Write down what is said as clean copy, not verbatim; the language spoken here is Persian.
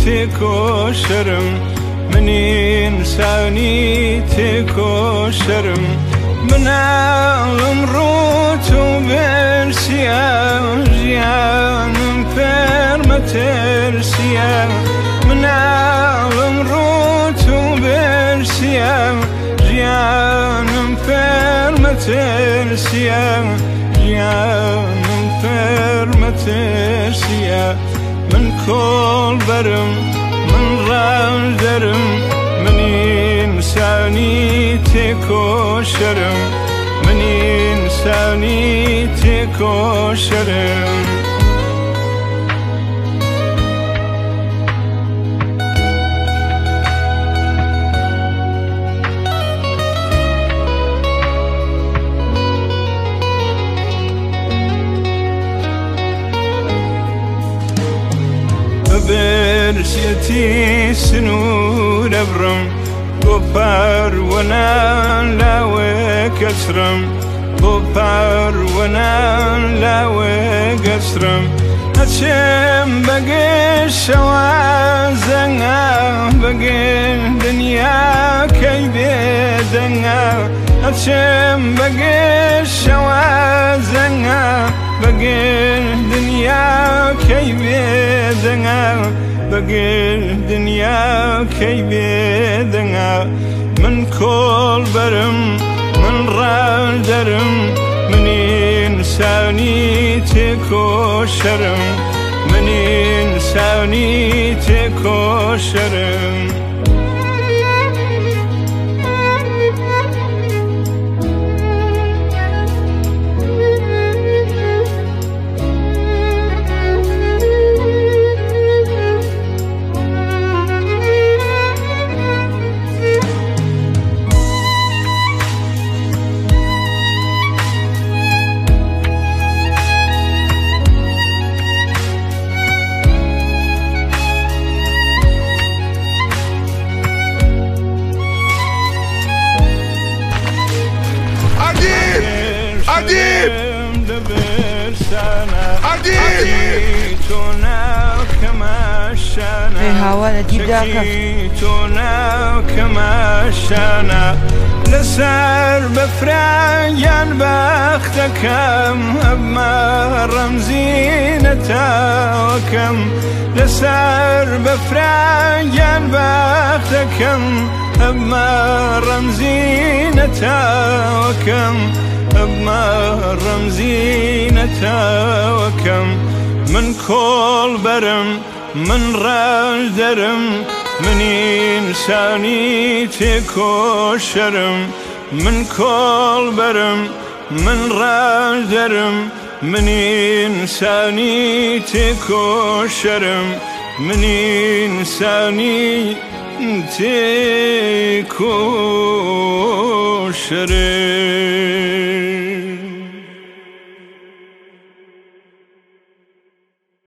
تێکۆشەرم من ئینسانی تێکۆشەرم مناڵم ڕوت و بەرسیە ژیانم پەرمە تەرسیە مناڵم ڕوت و بەرسیە ژیانم پەرمە تەرسیە ژیانم پەرمە تەرسیە من کۆڵبەرم من ڕاژدەرم من ئینسانی تێکۆشەرم من ئینسانی تێکۆشەرم بەرسیەتی سنوور ئەبرم بۆ پاروەنان لاوێ کەسرم بۆ پاروەنان لاوێ گەسرم ئەچێم بەگەشەوە زەنگە بەگەن دنیاکەی بێدەنگە ئەچێم بەگەشەوە زەنگە بەگەن دنیاکەی بێدەنگە بەگەن دنیاکەی بێدەنگە من کۆڵبەرم من ڕاژدەرم من ئینسانی تێکۆشەرم من ئینسانی تێکۆشەرم کەماشانە لەسەر بەفرانیان بەختەکەم ئەمە ڕەمزینەتەوەکەم لەسەر بەفرانیان بەختەکەم ئەمە ڕەمزینەتەوەکەم ئەمە ڕەمزینەتەوەکەم من کۆڵبەرم من ڕاژدەرم من ئینسانی تێکۆشەرم من کۆڵبەرم من ڕاژدەرم من ئینسانی تێکۆشەرم من ئینسانی تێکۆشەرم